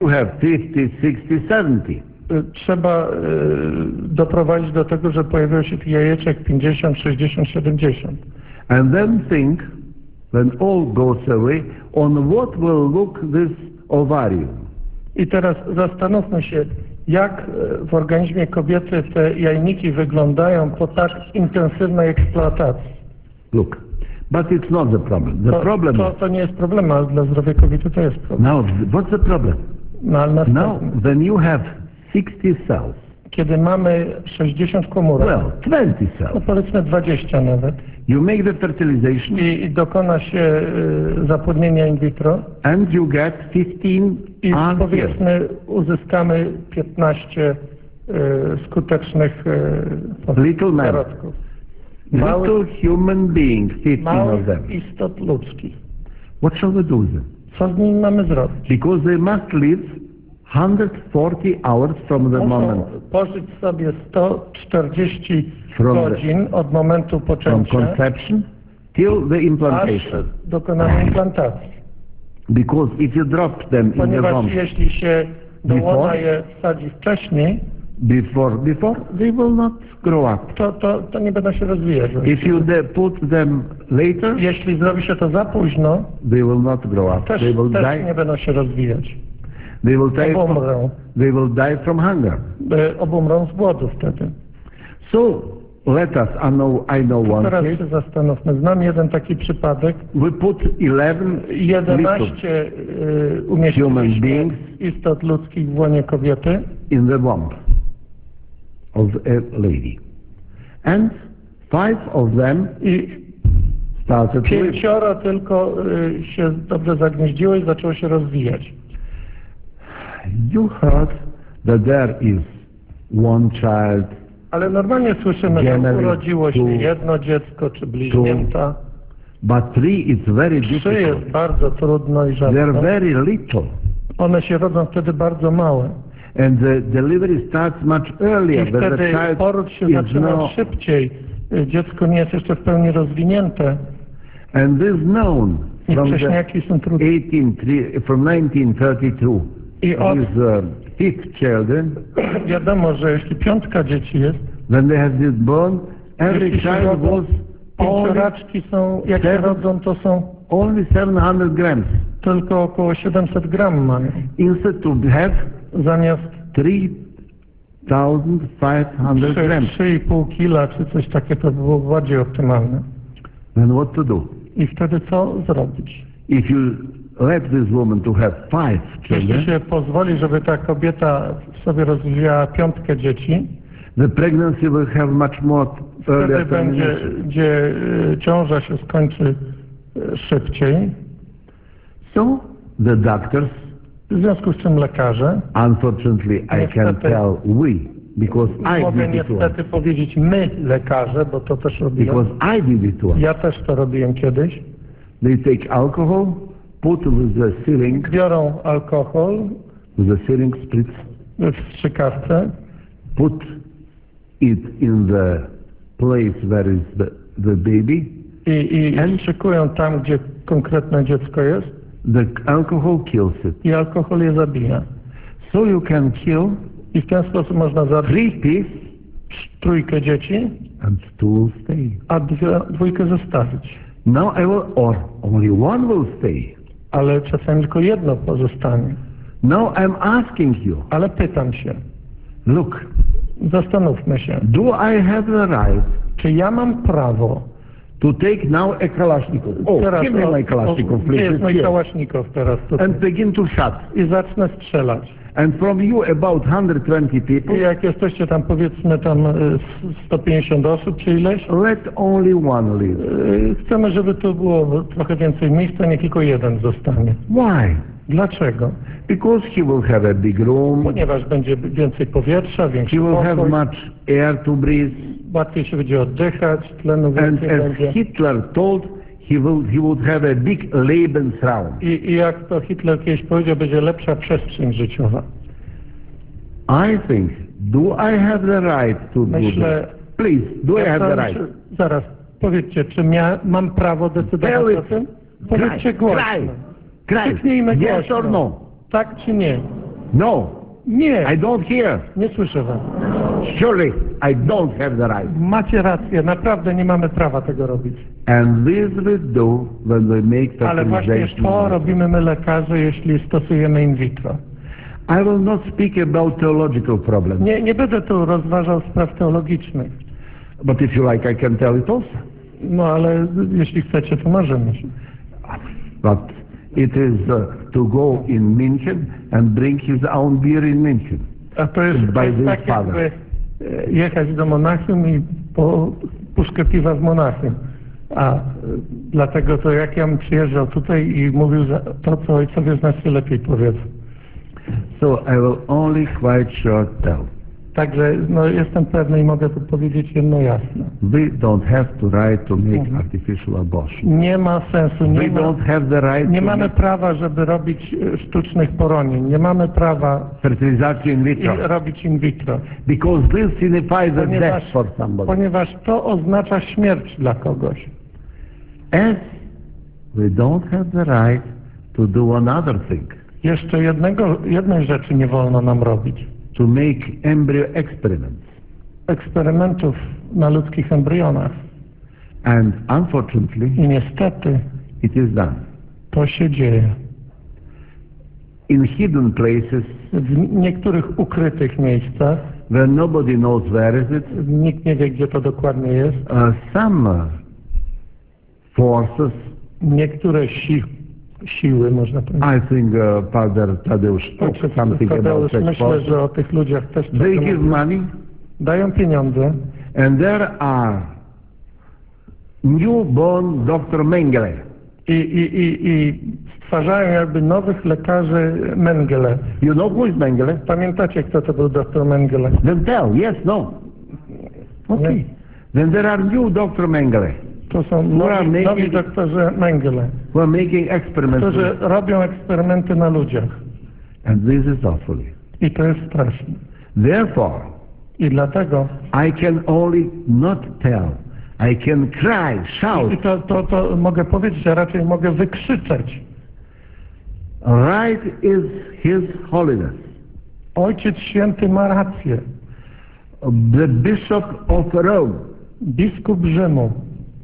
You have 50, 60, 70. Trzeba doprowadzić do tego, że pojawiło się tych jajeczek 50, 60, 70. And then think, when all goes away, on what will look this ovarium. I teraz zastanówmy się, jak w organizmie kobiety te jajniki wyglądają po tak intensywnej eksploatacji. Look, but it's not the problem. The problem To nie jest problem, ale dla zdrowia kobiety to jest problem. now, what's the problem? No, ale Now, następny. when you have 60 cells, Kiedy mamy 60 komórek, well, 20 no cells, powiedzmy 20 nawet, you make the fertilization i dokona się zapłodnienia in vitro and you get 15 i unhealed. powiedzmy uzyskamy 15 skutecznych Little men. zarodków. Little human beings, 15 of Małych them. istot ludzkich. What shall we do with them? Co z nimi mamy zrobić? Because they must live 140 hours from the moment Muszą pożyć sobie 140 From the- godzin od momentu from poczęcia conception till the aż implantation. dokonania implantacji. Because if you drop them in the Ponieważ womb jeśli się do łona Before? je wsadzi wcześniej, before, they will not grow up. to nie będą się rozwijać. If you put them later, Jeśli zrobi się to za późno, they will not grow up. też They will nie die. będą się rozwijać. They will die. Obumrą. They will die from hunger. Obumrą z głodu wtedy. So let us. I know one Teraz case. się zastanówmy. Znam jeden taki przypadek. We put 11 little 11 human umieściliśmy beings istot ludzkich w łonie kobiety in the womb of a lady, and 5 of them i started to live. 5 tylko się dobrze zagnieździło i zaczęło się rozwijać. You heard that there is one child, Ale normalnie słyszymy, że Generally urodziło się two, jedno dziecko czy bliźnięta. but 3 is very 3 difficult. jest bardzo trudno i They're rzadko. very little, One się rodzą wtedy bardzo małe. and the delivery starts much earlier. I When the wtedy child poród się is zaczyna now, szybciej. Dziecko nie jest jeszcze w pełni rozwinięte and this known i from the wcześniaki są trudne. from 1932. I od His 5th children, wiadomo, że jeśli 5 dzieci jest, when they have this born, every jeśli się child rodzą, was only 5 są, jak się seven- rodzą, to są only 700 grams, tylko około 700 gram mają. instead to have Zamiast 3,500 grams. 3,5 kila czy coś takiego, to było bardziej optymalne. Then what to do? I wtedy co zrobić? If you let this woman to have 5 Jeśli children, się pozwoli, żeby ta kobieta sobie rozwijała 5 dzieci, the pregnancy will have much more wtedy earlier będzie, termination. gdzie ciąża się skończy szybciej. So the doctors, W związku z czym lekarze, unfortunately I can Niestety. tell we, because I mogę did it once. niestety powiedzieć my lekarze, bo to też robiłem. Because I did it once. Ja też to robiłem kiedyś. They take alcohol, put with the syringe, Biorą alkohol with the syringe spritz, w strzykawce put it in the place where is the baby. i strzykują tam, gdzie konkretne dziecko jest The alcohol kills it. i alkohol je zabija. So you can kill I w ten sposób można zabić 3 pigs 3 dzieci, and 2 stay. a 2 zostawić. Now or only one will stay. Ale czasami tylko jedno pozostanie. Now I'm asking you, Ale pytam się, look, zastanówmy się, do I have the right czy ja mam prawo to take now a Kalashnikov? Oh, teraz, give me my Kalashnikov, gdzie please. jest It's mój here. kałasznikow teraz tutaj? And begin to shoot. I zacznę strzelać. And from you about 120 people, I jak jesteście tam powiedzmy 150 osób czy ileś, let only one live. chcemy, żeby tu było trochę więcej miejsca, nie tylko jeden zostanie. Why? Dlaczego? Because he will have a big room, Ponieważ będzie więcej powietrza, większy he will have pokój, much air to breathe, łatwiej się będzie oddychać, tlenu and więcej as będzie. Hitler told, he would have a big Lebensraum. I jak to Hitler kiedyś powiedział, będzie lepsza przestrzeń życiowa. I think, do I have the right to do Myślę, that? Please, do I have the right? Zaraz, powiedzcie, czy mam prawo decydować Tell o it. tym? Powiedzcie Cry, głośno. cry, Krzyknijmy yes głośno. or no? Tak czy nie? No, Nie, I don't hear. nie słyszę was. Surely I don't have the right. Macie rację, naprawdę nie mamy prawa tego robić. And this we do when we make Ale właśnie fertilization. to robimy my lekarze, jeśli stosujemy in vitro. I will not speak about theological problems, Nie będę tu rozważał spraw teologicznych. but if you like, I can tell it also. No ale jeśli chcecie, to możemy. But it is to go in München and bring his own beer in München. A to jest By this tak father. jakby jechać do Monachium i po puszkę piwa w Monachium. A dlatego to jak ja bym przyjeżdżał tutaj i mówił to, co ojcowie z nas się lepiej powiedzą. So I will only quite short tell. Także no, jestem pewny i mogę tu powiedzieć jedno jasne. We don't have to right to make artificial abortion. Nie ma sensu, We nie don't have the right nie to mamy make prawa, żeby robić sztucznych poronień. Nie mamy prawa fertilization in vitro. robić in vitro. Because this signifies a death for somebody. Ponieważ to oznacza śmierć dla kogoś. As we don't have the right to do another thing, Jeszcze jednej rzeczy nie wolno nam robić. to make embryo experiments. Eksperymentów na ludzkich embrionach. And unfortunately, I niestety it is done. to się dzieje. In hidden places W niektórych ukrytych miejscach, where nobody knows where is it, nikt nie wie, gdzie to dokładnie jest, some forces, niektóre siły, można powiedzieć. I think Father Tadeusz spoke something about Tadeusz, such myślę, forces, że o tych ludziach też they trzeba give mówić. money, Dają pieniądze and there are newborn Dr. Mengele. i stwarzają jakby nowych lekarzy Mengele. You know who is Mengele? Pamiętacie, kto to był dr Mengele? Then tell, yes, no. Okay. Nie. Then there are new Dr. Mengele To są are nowi making- doktorzy Mengele, who are making experiments. którzy robią eksperymenty na ludziach. And this is awful. I to jest straszne. Therefore, I dlatego I can only not tell. I can cry, shout. i to mogę powiedzieć, a raczej mogę wykrzyczeć. Right is His Holiness, Ojciec Święty ma rację. the Bishop of Rome, Biskup Rzymu,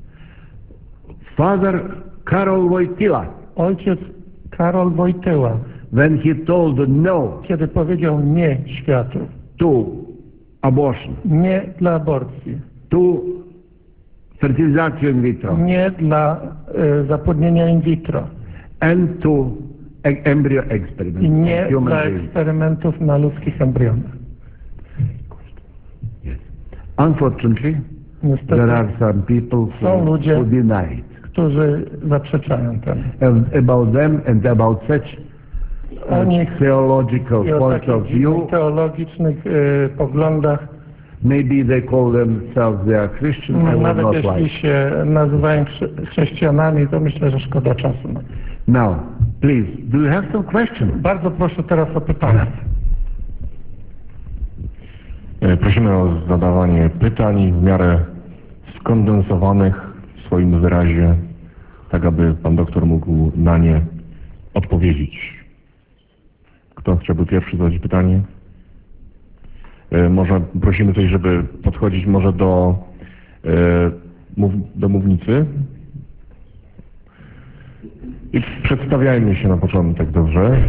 Father Karol Wojtyła, ojciec Karol Wojtyła, when he told no kiedy powiedział nie światu, to abortion, nie dla aborcji, to fertilization in vitro, nie dla zapłodnienia in vitro and to embryo experiments i on nie human dla beings. eksperymentów na ludzkich embrionach. Yes. Unfortunately, Niestety there are some people są ludzie, who deny it. którzy zaprzeczają temu. And about them and about such O nich theological i o point of takich view, teologicznych poglądach, maybe they call themselves they are Christian, I would nawet not jeśli like. się nazywają chrześcijanami, to myślę, że szkoda czasu. Now, please, do you have some questions? Bardzo proszę teraz o pytania. Prosimy o zadawanie pytań w miarę skondensowanych w swoim wyrazie, tak aby pan doktor mógł na nie odpowiedzieć. Kto chciałby pierwszy zadać pytanie? Może prosimy coś, żeby podchodzić może do mównicy. I przedstawiajmy się na początek, dobrze?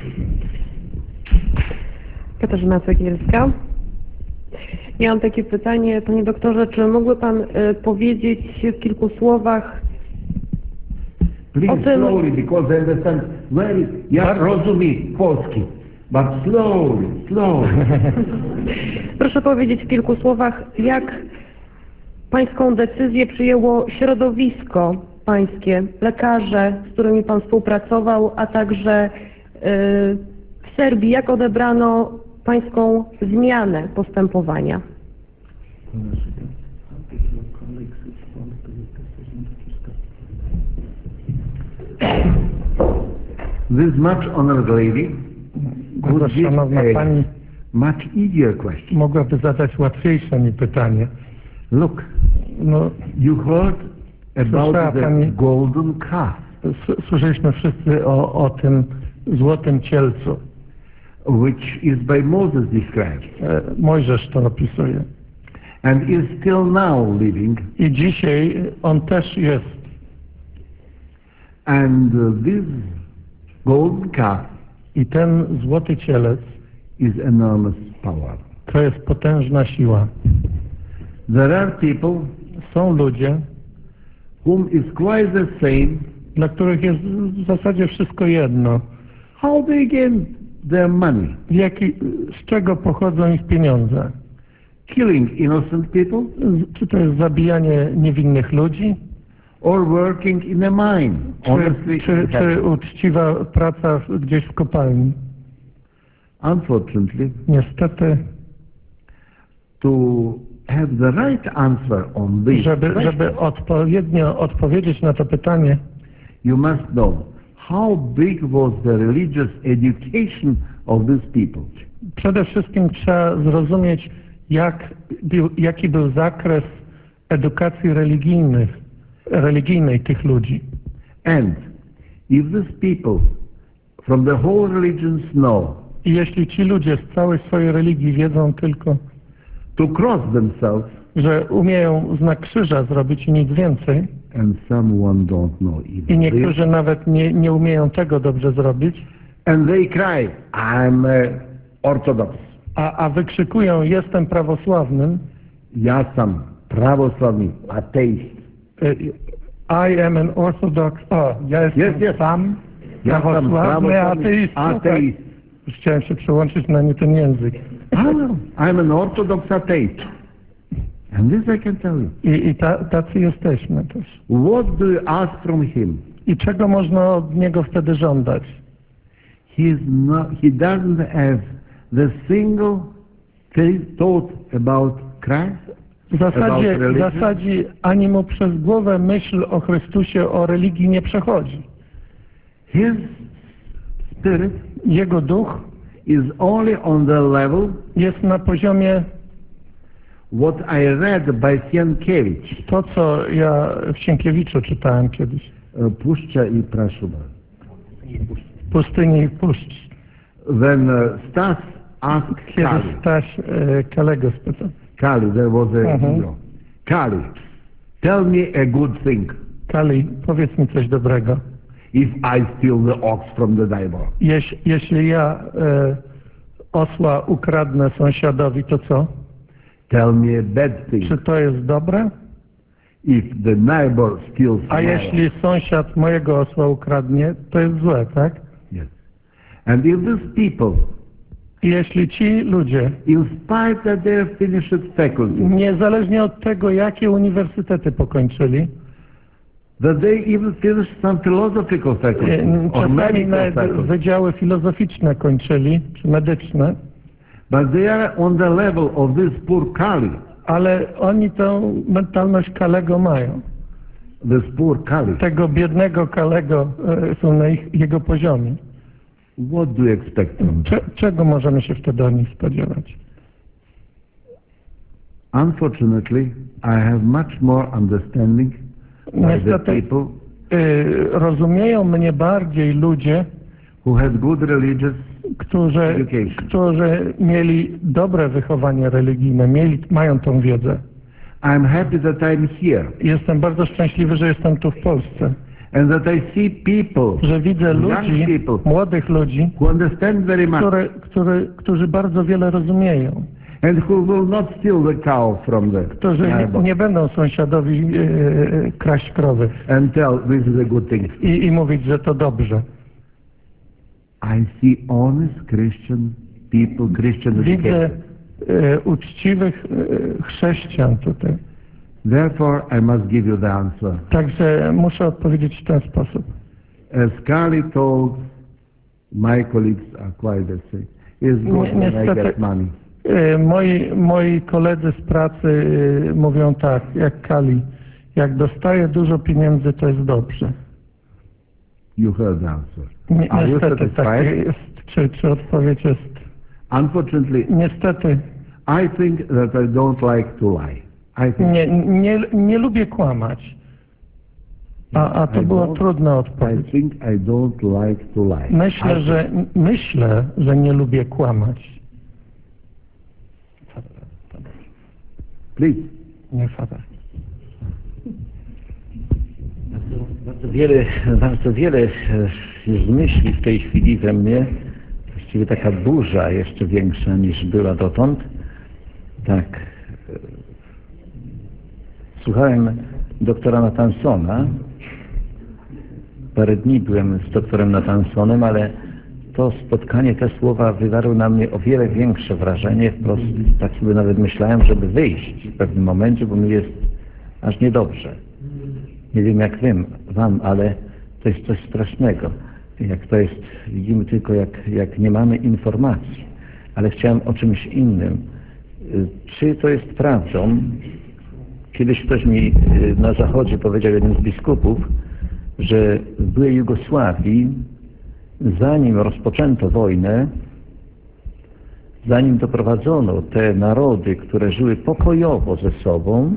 Katarzyna Cegielska. Ja mam takie pytanie, panie doktorze, czy mógłby pan powiedzieć w kilku słowach Please, o tym- slowly, because I understand very, ja rozumiem polski, but slowly, slowly. proszę powiedzieć w kilku słowach, jak pańską decyzję przyjęło środowisko pańskie, lekarze, z którymi pan współpracował, a także w Serbii, jak odebrano pańską zmianę postępowania? This much honored lady Bardzo could give szanowna a pani much easier question. mogłaby zadać łatwiejsze mi pytanie. Look, No, you heard about Słyszała the pani- golden calf. słyszeliśmy wszyscy o tym złotym cielcu. which is by Moses described, Mojżesz to opisuje. and is still now living. I dzisiaj on też jest. And this golden calf I ten złoty cielec is enormous power. to jest potężna siła. There are people Są ludzie, whom is quite the same dla których jest w zasadzie wszystko jedno. how they gain their money. Z czego pochodzą ich pieniądze? Killing innocent people Czy to jest zabijanie niewinnych ludzi? or working in a mine. Honestly, Czy uczciwa praca gdzieś w kopalni? unfortunately, Niestety, to have the right answer on this żeby odpowiednio odpowiedzieć na to pytanie, you must know how big was the religious education of these people. przede wszystkim trzeba zrozumieć, jaki był zakres edukacji religijnej tych ludzi. And if these people from the whole religions know I jeśli ci ludzie z całej swojej religii wiedzą tylko, to cross themselves, że umieją znak krzyża zrobić i nic więcej, and someone don't know i even niektórzy nawet nie umieją tego dobrze zrobić, and they cry, I'm Orthodox. a wykrzykują, jestem prawosławnym, Ja sam prawosławny ateist. I am an orthodox, ja jestem Yes. sam Ja sam prawosławny ateist. ateist. Już chciałem się przełączyć na nie ten język. I'm an Orthodox atheist. And this I can tell you. I tacy jesteśmy też. What do you ask from him? I czego można od niego wtedy żądać? He doesn't have the single thought about Christ. W zasadzie ani mu przez głowę myśl o Chrystusie, o religii nie przechodzi. His spirit Jego duch is only on the level jest na poziomie what I read by Sienkiewicz. to, co ja w Sienkiewiczu czytałem kiedyś. Puszcza i Praszuba. Pustyni i puszcz. When Stas asked Kiedy Kali, Staś Kalego spytał. Kali, there was a Mhm. hero. Kali, tell me a good thing. Kali, powiedz mi coś dobrego. If I steal the ox from the neighbor. Jeśli ja osła ukradnę sąsiadowi, to co? Tell me a bad thing. Czy to jest dobre? If the neighbor steals A my jeśli ox. sąsiad mojego osła ukradnie, to jest złe, tak? Yes. And if these people, I jeśli ci ludzie, in spite that they have finished faculty, niezależnie od tego, jakie uniwersytety pokończyli, that they even finish some philosophical faculty or czasami medical nawet faculty, wydziały filozoficzne kończyli, czy medyczne, but they are on the level of this poor Kali. ale oni tę mentalność Kalego mają. This poor Kali. Tego biednego Kalego są na jego poziomie. What do you expect from them? Czego możemy się wtedy od nich spodziewać? Unfortunately, I have much more understanding by the Niestety people rozumieją mnie bardziej ludzie, who had good religious którzy mieli dobre wychowanie religijne, mają tą wiedzę. I'm happy that I'm here Jestem bardzo szczęśliwy, że jestem tu w Polsce, and that I see people, że widzę young ludzi, people, młodych ludzi, who understand very much którzy bardzo wiele rozumieją, and who will not steal the cow from the którzy neighbor nie będą sąsiadowi kraść krowy and tell this is a good thing. i mówić, że to dobrze. I see honest Christian people, Christian Widzę educated. uczciwych chrześcijan tutaj. Therefore, I must give you the answer. Także muszę odpowiedzieć w ten sposób. As Kali told, my colleagues are quite the same. It's good when I Niestety, get money. moi koledzy z pracy mówią tak, jak Kali, jak dostaję dużo pieniędzy, to jest dobrze. You heard the answer. Are you Niestety tak satisfied? jest. Czy odpowiedź jest? Unfortunately, Niestety I think that I don't like to lie. I think nie lubię kłamać. A to była trudna I odpowiedź. think I don't like to lie. Myślę, że nie lubię kłamać. Please. Nie Fader. Bardzo wiele jest myśli w tej chwili we mnie. Właściwie taka burza jeszcze większa niż była dotąd. Tak. Słuchałem doktora Nathansona. Parę dni byłem z doktorem Nathansonem, ale to spotkanie, te słowa wywarły na mnie o wiele większe wrażenie. Wprost tak sobie nawet myślałem, żeby wyjść w pewnym momencie, bo mi jest aż niedobrze. Nie wiem jak wam, ale to jest coś strasznego. Jak to jest, widzimy tylko jak nie mamy informacji. Ale chciałem o czymś innym. Czy to jest prawdą? Kiedyś ktoś mi na zachodzie powiedział, jeden z biskupów, że w byłej Jugosławii, zanim rozpoczęto wojnę, zanim doprowadzono te narody, które żyły pokojowo ze sobą,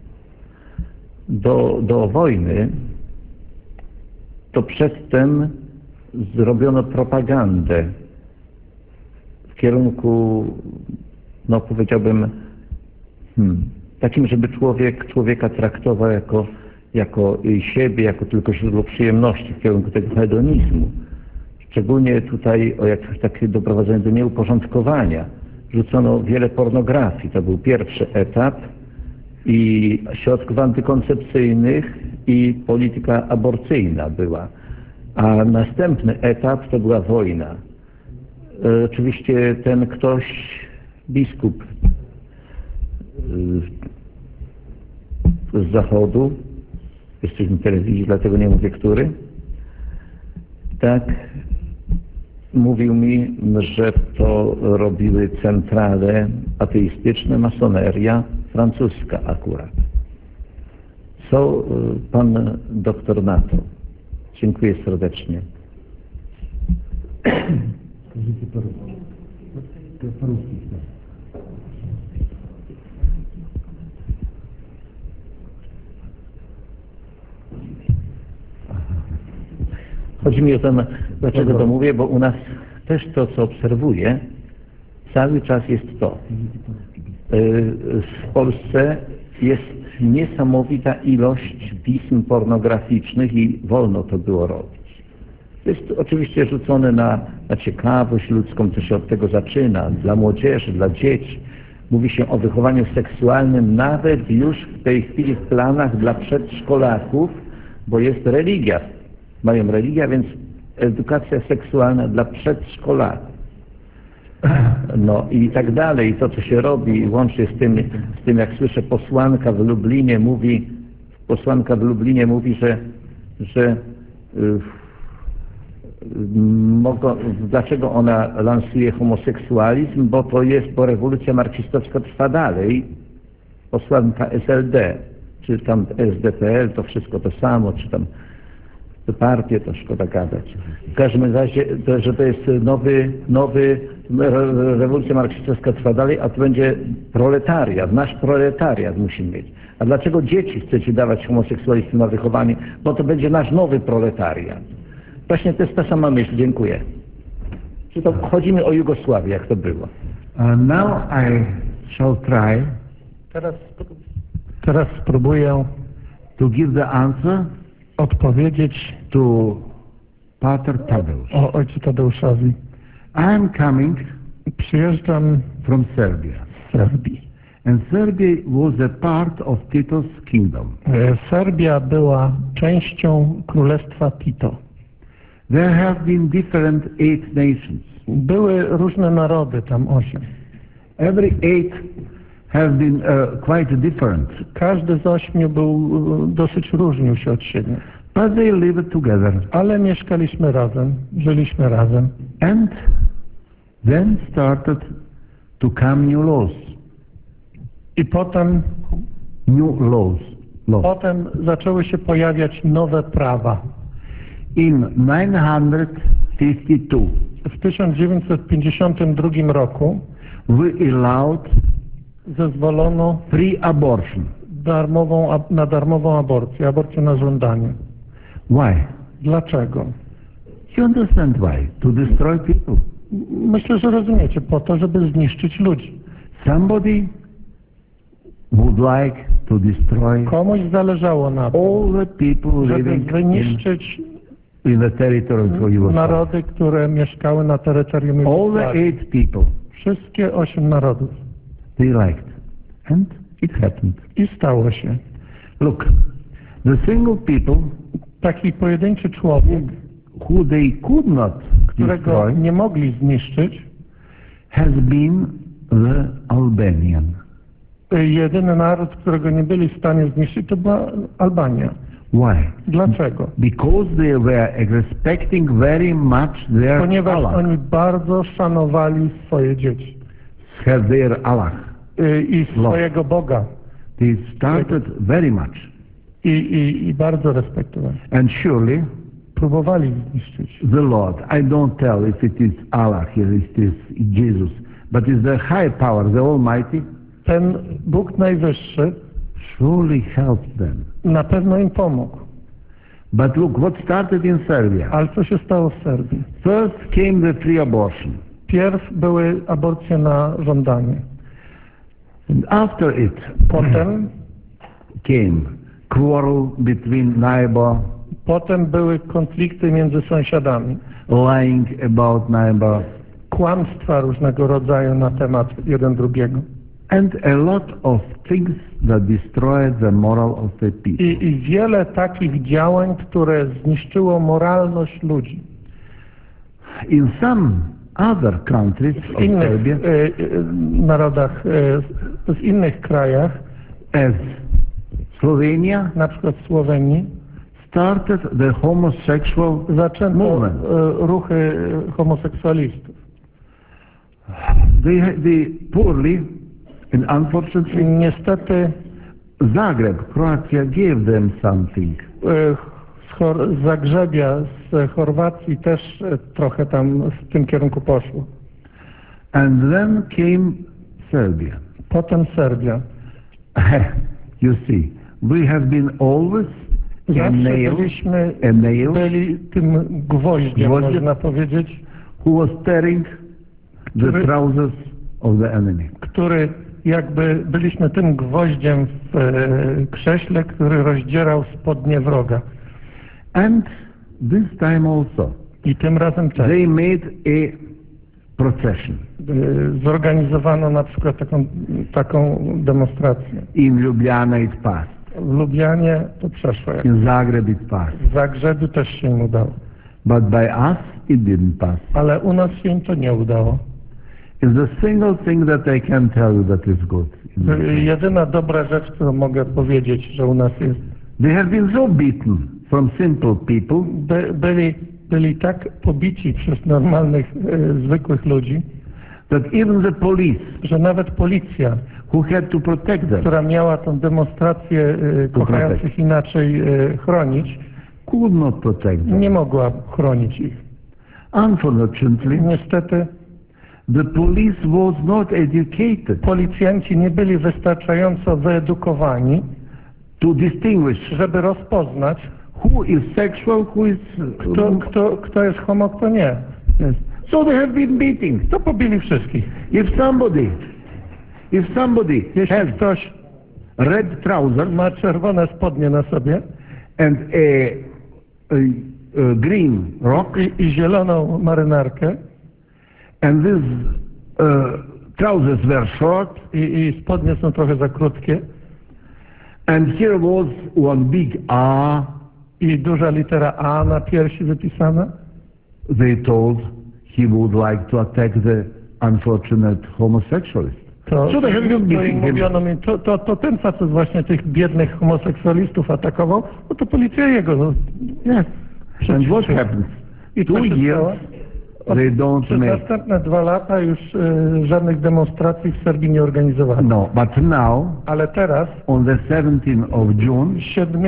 do wojny, to przedtem zrobiono propagandę w kierunku, no powiedziałbym, takim, żeby człowieka traktował jako siebie, jako tylko źródło przyjemności, w kierunku tego hedonizmu. Szczególnie tutaj takie doprowadzenie do nieuporządkowania. Rzucono wiele pornografii. To był pierwszy etap i środków antykoncepcyjnych i polityka aborcyjna była. A następny etap to była wojna. Oczywiście ten ktoś, biskup z zachodu, jesteśmy w telewizji, dlatego nie mówię który, tak mówił mi, że to robiły centrale ateistyczne, masoneria francuska akurat. Co pan doktor na to? Dziękuję serdecznie. Chodzi mi o to, dlaczego to mówię, bo u nas też to, co obserwuję, cały czas jest to. W Polsce jest niesamowita ilość pism pornograficznych i wolno to było robić. To jest oczywiście rzucone na ciekawość ludzką, co się od tego zaczyna, dla młodzieży, dla dzieci. Mówi się o wychowaniu seksualnym nawet już w tej chwili w planach dla przedszkolaków, bo jest religia. Mają religię, więc edukacja seksualna dla przedszkolaków. No i tak dalej. I to, co się robi, łącznie z tym jak słyszę, posłanka w Lublinie mówi, że dlaczego ona lansuje homoseksualizm, bo rewolucja marksistowska trwa dalej. Posłanka SLD, czy tam SDPL, to wszystko to samo, czy tam partie, to szkoda gadać. W każdym razie, że to jest rewolucja marksistowska trwa dalej, a to będzie proletariat, nasz proletariat musi mieć. A dlaczego dzieci chcecie dawać homoseksualistom na wychowanie? Bo to będzie nasz nowy proletariat. Właśnie to jest ta sama myśl. Dziękuję. Czy to chodzi mi o Jugosławię, jak to było? Now I shall try Teraz spróbuję to give the answer odpowiedzieć to Pater Tadeusz. o ojcu Tadeuszowi. I am coming Przyjeżdżam from Serbia. z Serbii. And Serbia was a part of Tito's kingdom. Serbia była częścią Królestwa Tito. There have been different 8 nations. Były różne narody, tam 8. Every 8 have been quite different. Każdy z 8 dosyć różnił się od siebie. But they lived together. Ale mieszkaliśmy razem, żyliśmy razem. And then started to come new laws. I potem zaczęły się pojawiać nowe prawa. In 952, w 1952 roku we allowed zezwolono free abortion. na darmową aborcję, aborcję na żądanie. Why? Dlaczego? You understand why? To destroy people. Myślę, że rozumiecie, po to, żeby zniszczyć ludzi. Somebody would like to destroy Komuś zależało na tym, all the people żeby living wyniszczyć in the territory of Yugoslavia. narody, które mieszkały na terytorium All the Jugosławii. 8 people, Wszystkie 8 narodów. they liked. And it happened. I stało się. Look, the single people Taki pojedynczy człowiek, who they could not którego destroy nie mogli zniszczyć, has been the Albanian. jedyny naród, którego nie byli w stanie zniszczyć, to była Albania. Why? Dlaczego? Because they were respecting very much their Ponieważ Allah, oni bardzo szanowali swoje dzieci have their Allah. i swojego Boga They started very much. i bardzo respektowali. And surely Próbowali zniszczyć. the Lord, I don't tell if it is Allah here, it is Jesus, but it's the high power, the Almighty, Ten Bóg Najwyższy surely helped them. na pewno im pomógł. But look, what started in Serbia? Ale co się stało w Serbii? First came the free abortion. Pierw były aborcje na żądanie. And after it Potem came quarrel between neighbor, Potem były konflikty między sąsiadami, lying about neighbor, kłamstwa różnego rodzaju na temat jeden drugiego and a lot of things that destroyed the moral of the people. i wiele takich działań, które zniszczyło moralność ludzi. In some other countries W of innych Serbia, narodach, w innych krajach, as Slovenia, na przykład w Słowenii, started the homosexual zaczęto movement. ruchy homoseksualistów. They poorly and unfortunately Niestety Zagreb, Croatia gave them something. z Zagrzebia, z Chorwacji też trochę tam w tym kierunku poszło. And then came Serbia. Potem Serbia. You see, we have been always a Zawsze nail, byli tym gwoździem, można powiedzieć, who was tearing the Który- trousers of the enemy. który jakby byliśmy tym gwoździem w krześle, który rozdzierał spodnie wroga. And this time also, I tym razem też. they made a procession Zorganizowano na przykład taką demonstrację. in Ljubljana. It passed. W Lublianie to przeszło. In Zagreb it passed. W Zagrzebiu też się im udało. But by us it didn't pass. Ale u nas się im to nie udało. It's the single thing that I can tell you that is good. Jedyna dobra rzecz, którą mogę powiedzieć, że u nas jest, They have been so beaten from simple people byli tak pobici przez normalnych, zwykłych ludzi, that even the police że nawet policja, who had to protect them która miała tę demonstrację kochających inaczej chronić, could not protect them. nie mogła chronić ich. Unfortunately, Niestety the police was not educated policjanci nie byli wystarczająco wyedukowani, to distinguish żeby rozpoznać, who is sexual, who is... kto jest homo, kto nie. Yes. So they have been beating. To pobili wszystkich. If somebody Jeśli has ktoś red trousers ma czerwone spodnie na sobie and a green rock, i zieloną marynarkę and these trousers were short, i spodnie są trochę za krótkie and here was one big A, i duża litera A na piersi wypisana, they told he would like to attack the unfortunate homosexualist. to So they have been im beating him. mówiono mi, to ten facet właśnie tych biednych homoseksualistów atakował, no to policja jego. No, Yes. And what happens? I 2 co się years stało? they don't Przez make. następne 2 lata już żadnych demonstracji w Serbii nie organizowano. No, but now Ale teraz, on the 17th of June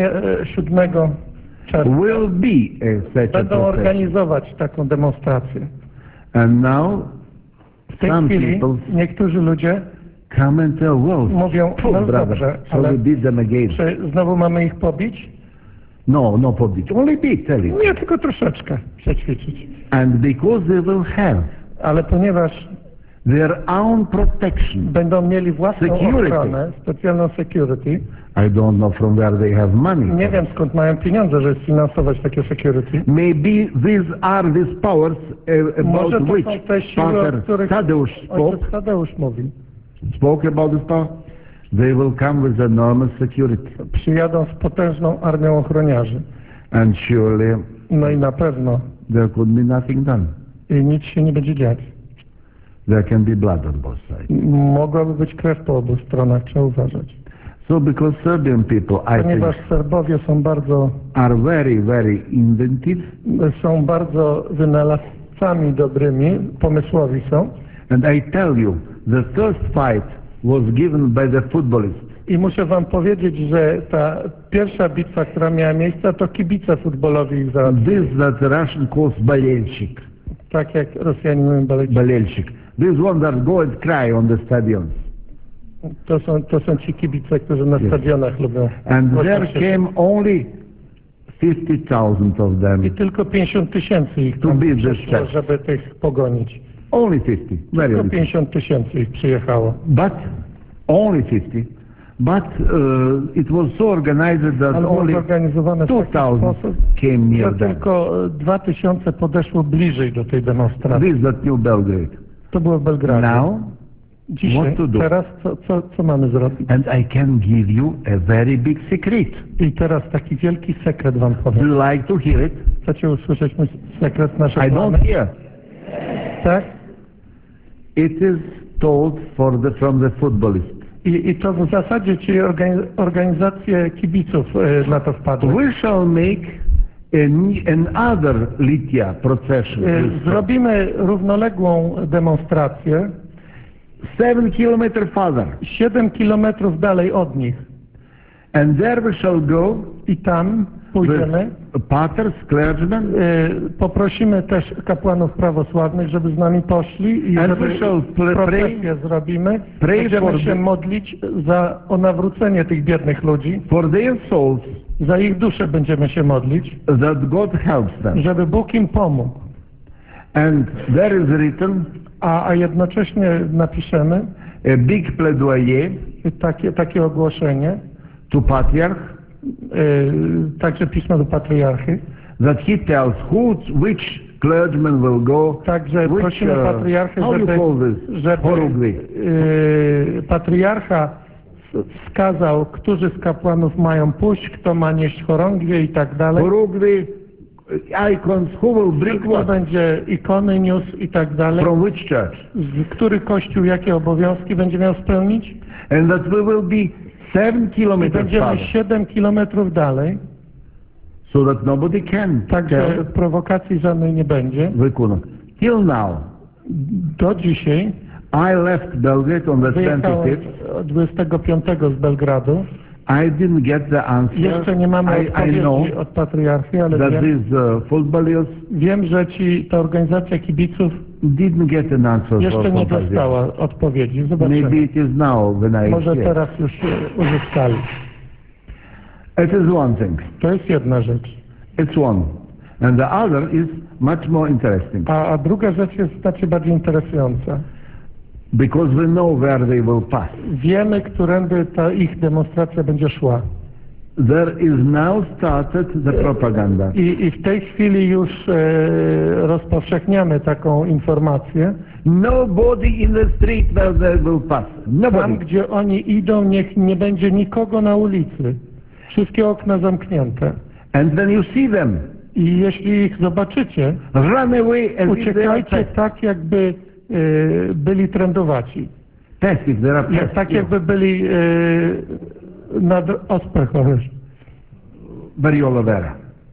7 czerwca, will be a such a będą procession. organizować taką demonstrację. And now W tej some chwili people niektórzy ludzie come and tell, well, mówią, no brother, dobrze, so we ale beat them again. czy znowu mamy ich pobić? No podbić. Only bit, tell it. Nie, tylko troszeczkę przećwiczyć. And because they will have Ale ponieważ their own protection, będą mieli własną Security. ochronę, specjalną security, I don't know from where they have money. nie wiem skąd mają pieniądze, żeby sfinansować takie security. Maybe these are these powers Może about to which są te siły, o Pastor których Tadeusz ojciec Tadeusz mówi. spoke about this power. They will come with enormous security. Przyjadą z potężną armią ochroniarzy. And surely No i na pewno there could be nothing done. nic się nie będzie dziać. There can be blood on both sides. Mogłaby być krew po obu stronach, trzeba uważać. So because Serbian people, I think, Ponieważ Serbowie are very, very inventive, są bardzo wynalazcami dobrymi, pomysłowi są. and I tell you, the first fight was given by the footballists. I muszę wam powiedzieć, że ta pierwsza bitwa, która miała miejsce, to kibice futbolowi ich załatwili. This that the Russian calls Balelchik. Tak jak Rosjanie mówią Balejczyk. Balelchik. These ones that go and cry on the stadions. To są ci kibice, którzy na stadionach lubią. And głośno there krzyczeć. came only 50,000 of them. I tylko 50 tysięcy ich To tam be the przyszło, church. żeby tych pogonić. Only 50. Very Tylko little. 50 tysięcy ich przyjechało. But only 50. But it was so organized that Ale było only zorganizowane w taki 2,000 sposób, came że near them. tylko 2000 podeszło bliżej do tej demonstracji. This is that New Belgrade. To było w Belgradzie. Now, Dzisiaj, what to do? teraz co mamy zrobić? and I can give you a very big secret. I teraz taki wielki sekret wam Do powiem. you like to hear it? Chcecie usłyszeć mój sekret naszego I don't planu? hear. Tak? It is told from the footballists. I to w zasadzie ci organizacje kibiców na to wpadły. We shall make another Litia procession. Zrobimy równoległą demonstrację 7 kilometers farther. 7 kilometrów dalej od nich. And there we shall go I tam pójdziemy. with paters, clergymen, Poprosimy też kapłanów prawosławnych, żeby z nami poszli i And żeby we shall procesję zrobimy. pray Będziemy for się modlić o nawrócenie tych biednych ludzi. for their souls, Za ich duszę będziemy się modlić, that God helps them. żeby Bóg im pomógł. And there is written A jednocześnie napiszemy a big plaidoyer takie ogłoszenie, to patriarch, także pismo do patriarchy. that he tells which clergymen will go, Także which, prosimy patriarchę, how you call this? Chorugwy. Patriarcha wskazał, którzy z kapłanów mają pójść, kto ma nieść chorągwie i tak dalej. Chorugwy, icons, who will bring Kto what? będzie ikony niósł i tak dalej. From which church? Który kościół jakie obowiązki będzie miał spełnić. And that we will be 7 I kilometers będziemy farther, 7 kilometrów dalej. so that nobody can Także tell prowokacji żadnej nie będzie. Wykunek. Till now, Do dzisiaj I left Belgrade on the wyjechałem 25th. 25 z Belgradu. I didn't get the answer. Jeszcze nie mamy I know odpowiedzi od patriarchy, ale that wiem, these footballers że ta organizacja kibiców didn't get an answer jeszcze nie from dostała odpowiedzi. Maybe Zobaczymy. it is now when I Może hear. teraz już uzyskali. It is one thing. To jest jedna rzecz. It's one. And the other is much more interesting. A druga rzecz jest znacznie bardziej interesująca. Because we know where they will pass. Wiemy, którędy ta ich demonstracja będzie szła. There is now started the propaganda. I w tej chwili już rozpowszechniamy taką informację. Nobody in the street where they will pass. Tam, Nobody. gdzie oni idą, niech nie będzie nikogo na ulicy. Wszystkie okna zamknięte. And when you see them, I jeśli ich zobaczycie, run away as if they are uciekajcie pests. tak, jakby byli trędowaci. Pests, if there are pests. Tak, jakby byli nad ospę chorzy. Variola vera.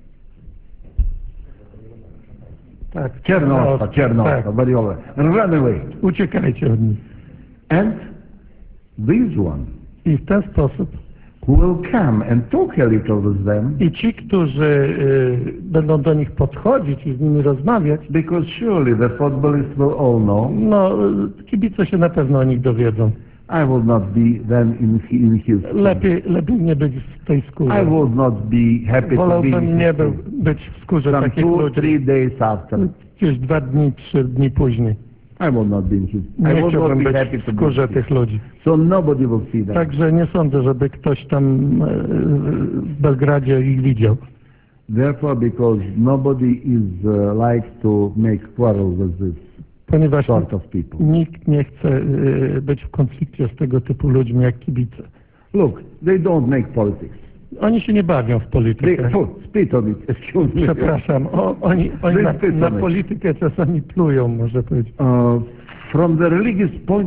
Tak, Czernospa, variola. Run away. Uciekajcie od nich. And these ones I w ten sposób who will come and talk a little with them, i ci, którzy będą do nich podchodzić i z nimi rozmawiać, because surely the footballists will all know, no kibice się na pewno o nich dowiedzą. I would not be then in his Lepiej nie być w tej skórze. I would not be happy to be Wolałbym in nie his być w skórze some takich 2-3 ludzi. days after. Gdzieś 2 dni, 3 dni później. I would not be in his. I Nie would not chciałbym be być happy w to be skórze in his. tych ludzi. So nobody will see that. Także nie sądzę, żeby ktoś tam w Belgradzie ich widział. Therefore, because nobody is likes to make quarrel with this Ponieważ sort of people. nikt nie chce być w konflikcie z tego typu ludźmi jak kibice. Look, they don't make politics. Oni się nie bawią w They politykę. spit on it. Excuse me. Przepraszam, oni na politykę czasami plują, może powiedzieć. From the religious point,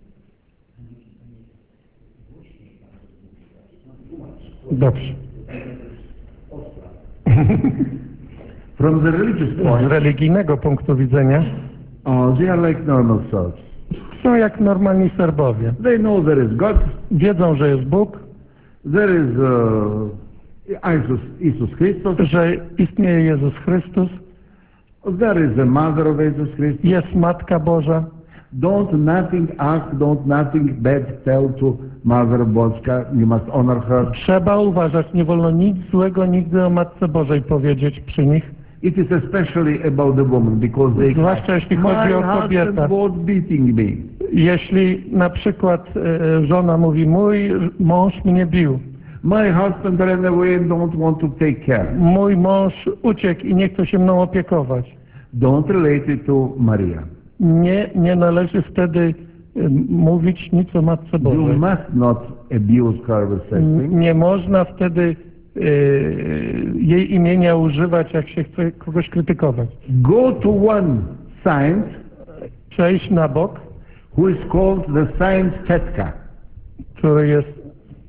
Dobrze. from the religious Z point, religijnego punktu widzenia they are like normal Serbs. są jak normalni Serbowie. They know there is God, Wiedzą, że jest Bóg, there is Jesus Christus, że istnieje Jezus Chrystus, there is the mother of Jesus Christus. jest Matka Boża. Don't nothing bad tell to Mother Boska. You must honor her. Trzeba uważać, nie wolno nic złego nigdy o Matce Bożej powiedzieć przy nich. It is especially about the woman because they Zwłaszcza jeśli chodzi o kobietę. My husband was beating me. Jeśli na przykład żona mówi, mój mąż mnie bił, My husband ran away and don't want to take care. mój mąż uciekł i nie chce się mną opiekować. Don't relate it to Maria. Nie należy wtedy mówić nic o Matce You Bożej. must not abuse her with such things. Nie można wtedy jej imienia używać, jak się chce kogoś krytykować. Go to one saint Przejść na bok, who is called the Saint Petka. który jest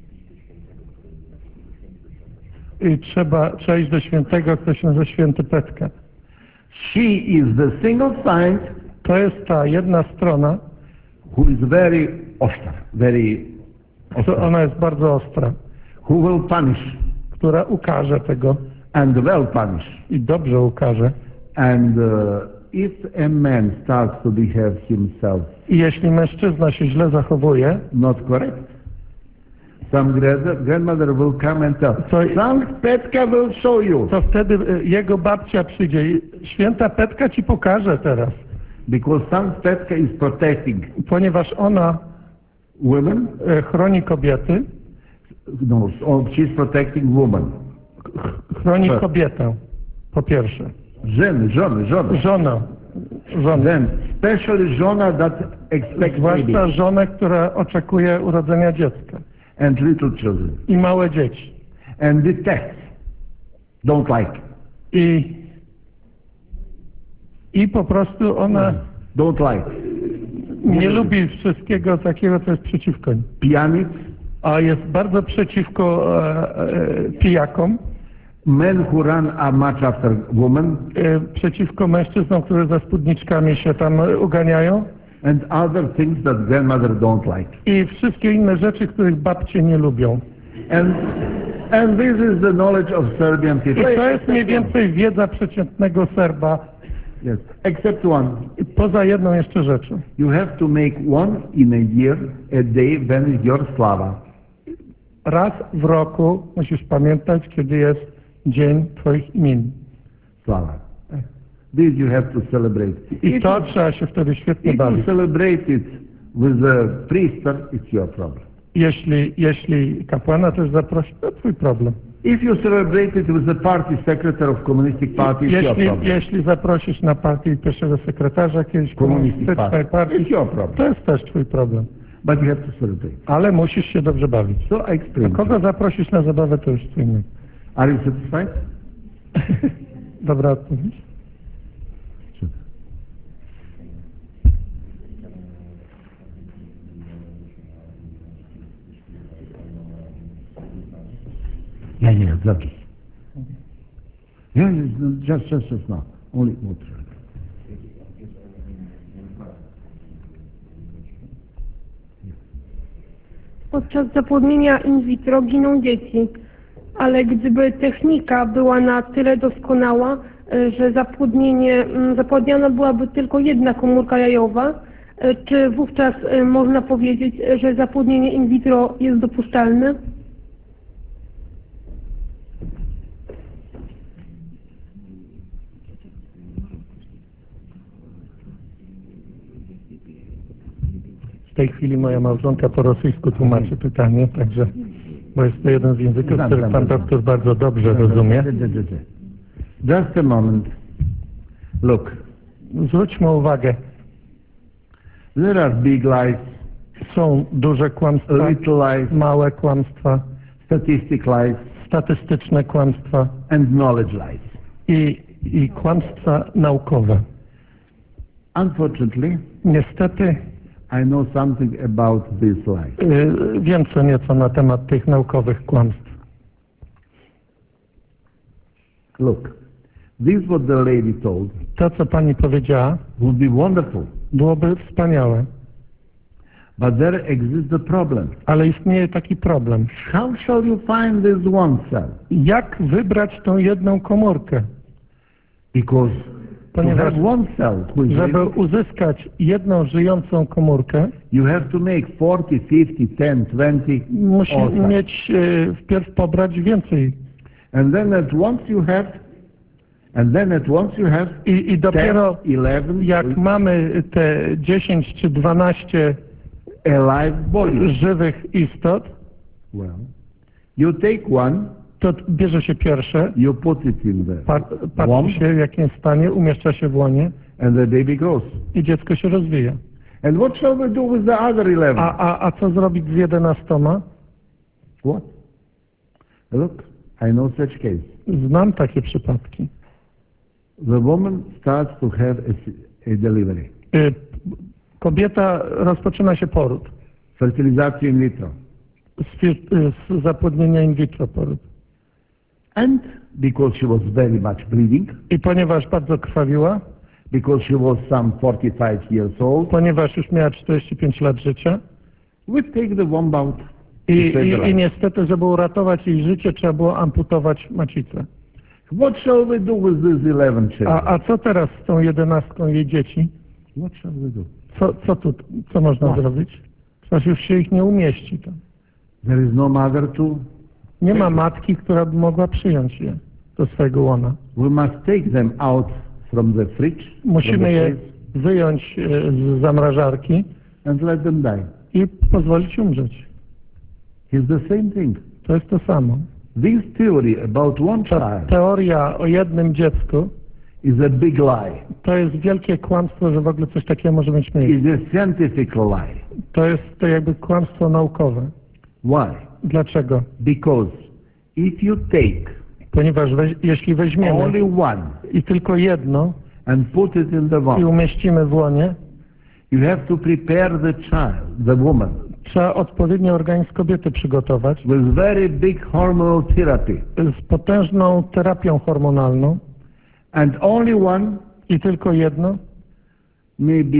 i trzeba przejść do świętego, kto się nazywa święty Petka. She is the single saint To jest ta jedna strona, who is very ostra, ona jest bardzo ostra, who will punish która ukaże tego and well punish. i dobrze ukaże. And if a man starts to behave himself I jeśli mężczyzna się źle zachowuje, not correct, some grandmother will come and tell, To- Saint Petka will show you. to wtedy jego babcia przyjdzie i święta Petka ci pokaże teraz, Because Saint Petka is protecting ponieważ ona women. chroni kobiety, No, she's protecting women. chroni Tak. kobietę, po pierwsze. Żony. Żona. Then, especially żona that expects Zwłaszcza baby żonę, która oczekuje urodzenia dziecka and little children. i małe dzieci. And detects, don't like, I po prostu ona don't like. nie lubi wszystkiego takiego, co jest przeciwko nim. Pijanic, A jest bardzo przeciwko pijakom, men who run a much after women, przeciwko mężczyznom, którzy za spódniczkami się tam uganiają and other things that grandmother don't like. i wszystkie inne rzeczy, których babcie nie lubią. And this is the knowledge of Serbian I people. to jest mniej więcej wiedza przeciętnego Serba, Yes, except one. poza jedną jeszcze rzeczą. You have to make one in a year, a day when is your slava. Raz w roku musisz pamiętać, kiedy jest dzień twoich imien. Slava. This you have to celebrate. I to trzeba się wtedy świetnie If you bawić. celebrate it with the priester, it's your problem. Jeśli kapłana też zaprosi, to twój problem. If you celebrate it with the party secretary of Communistic Party, it's your problem. Jeśli zaprosisz na partię pierwszego sekretarza jakiejś komunistycznej It's partii, your problem. to jest też twój problem. But you have to celebrate. Ale musisz się dobrze bawić. So I explain. to Kogo you. zaprosisz na zabawę, to już co innego. Are you satisfied? Dobra odpowiedź? Yeah, lovely. Yeah, just now. Only water. Podczas zapłodnienia in vitro giną dzieci, ale gdyby technika była na tyle doskonała, że zapłodniona byłaby tylko jedna komórka jajowa, czy wówczas można powiedzieć, że zapłodnienie in vitro jest dopuszczalne? W tej chwili moja małżonka po rosyjsku tłumaczy pytanie, także, bo jest to jeden z języków, który pan doktor bardzo dobrze rozumie. Just a moment. Look, Zwróćmy uwagę, there are big lies, są duże kłamstwa, little lies, małe kłamstwa, statistic lies, statystyczne kłamstwa and knowledge lies. i kłamstwa naukowe. Unfortunately, Niestety I know something about this lie. wiem co nieco na temat tych naukowych kłamstw. Look, this is what the lady told. To, co pani powiedziała, Would be wonderful, byłoby wspaniałe, but there exists a problem. ale istnieje taki problem. How shall you find this one cell? Jak wybrać tą jedną komórkę? Because to Ponieważ have one cell, who is żeby living, uzyskać jedną żyjącą komórkę, you have to make 40, 50, 10, 20 musi all cells. mieć wpierw pobrać więcej. And then at once you have, I dopiero 10, 11 jak mamy te 10 czy 12 alive bodies. żywych istot, Well, you take one, to bierze się pierwsze, you put it in the patrzy womb, się w jakim stanie, umieszcza się w łonie and the baby grows. i dziecko się rozwija. And what shall we do with the other 11? A co zrobić z 11? What? Look, I know such case. Znam takie przypadki. The woman starts to have a delivery. Kobieta rozpoczyna się poród, Fertilization in vitro. z zapłodnienia in vitro poród. And because she was very much bleeding, I ponieważ bardzo krwawiła, because she was some 45 years old, ponieważ już miała 45 lat życia we take the womb out. i niestety, żeby uratować jej życie, trzeba było amputować macicę. What shall we do with these 11 children? A co teraz z tą 11 jej dzieci? What shall we do? Co można No. zrobić? Przecież już się ich nie umieści tam. There is no mother to... Nie ma matki, która by mogła przyjąć je do swojego łona. We must take them out from the fridge, Musimy from the je place, wyjąć z zamrażarki and let them die. i pozwolić umrzeć. It's the same thing. To jest to samo. This theory about one Ta child teoria o jednym dziecku is a big lie. to jest wielkie kłamstwo, że w ogóle coś takiego może mieć miejsce. It's a scientific lie. To jest to jakby kłamstwo naukowe. Why? Dlaczego? Because if you take Ponieważ jeśli weźmiemy only one i tylko jedno and put it in the i womb, umieścimy w łonie, you have to prepare the child, the woman, trzeba odpowiednio organizm kobiety przygotować with very big hormonal therapy. z potężną terapią hormonalną And only one, i tylko jedno, maybe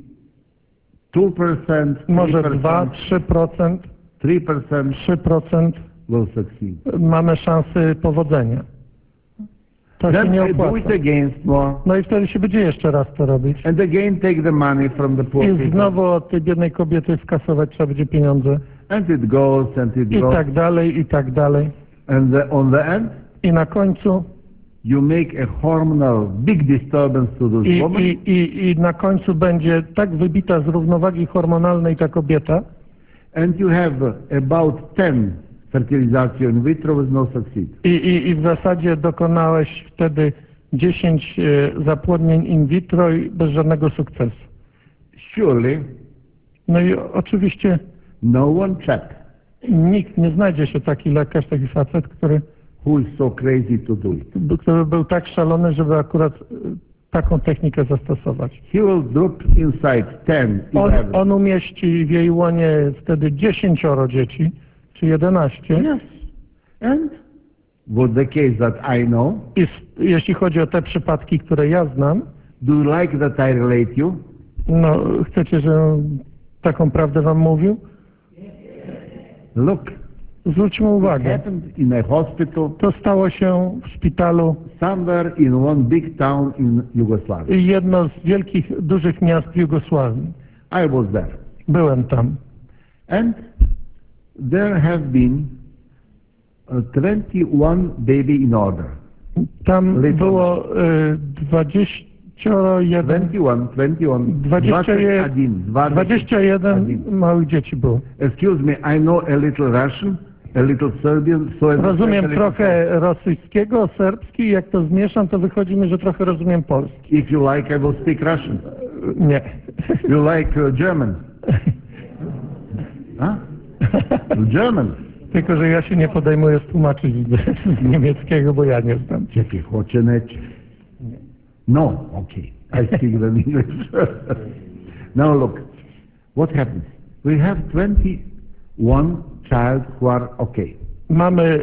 2%, może 3%, 2-3%, 3% 3% will succeed. mamy szansy powodzenia. To się Then nie I do it opłaca. again more, No i wtedy się będzie jeszcze raz to robić. and again take the money from the poor I people. znowu od tej biednej kobiety skasować trzeba będzie pieniądze. And it goes, and it I goes. tak dalej, i tak dalej. And on the end, I na końcu, you make a hormonal big disturbance to this woman, i na końcu będzie tak wybita z równowagi hormonalnej ta kobieta, and you have about 10 fertilization in vitro with no succeed. i w zasadzie dokonałeś wtedy 10 zapłodnień in vitro i bez żadnego sukcesu. Surely, No i oczywiście no one checked nikt, nie znajdzie się taki lekarz, taki facet, który who is so crazy to do it. był tak szalony, żeby akurat taką technikę zastosować. He will drop inside 10, 11. On umieści w jej łonie wtedy 10 dzieci, czy 11. Yes. And with the case that I know, I jeśli chodzi o te przypadki, które ja znam, do you like that I relate you? no chcecie, żebym taką prawdę wam mówił? Look, Zwróćmy it uwagę. happened in a hospital To stało się w szpitalu somewhere in one big town in Yugoslavia. jedno z wielkich, dużych miast w Jugosławii. I was there. Byłem tam. And there have been 21 baby in order. Tam Little. było 21 małych dzieci było. Excuse me, I know a little Russian, a little Serbian, so Rozumiem a little trochę rosyjskiego, serbski, jak to zmieszam, to wychodzi mi, że trochę rozumiem polski. If you like, I will speak Russian. Nie. You like German? Huh? German. Tylko, że ja się nie podejmuję tłumaczyć z niemieckiego, bo ja nie znam. Czekaj, chodźmy. No, okay. I speak them English. Now look, what happens? We have 21 child who are okay. Mamy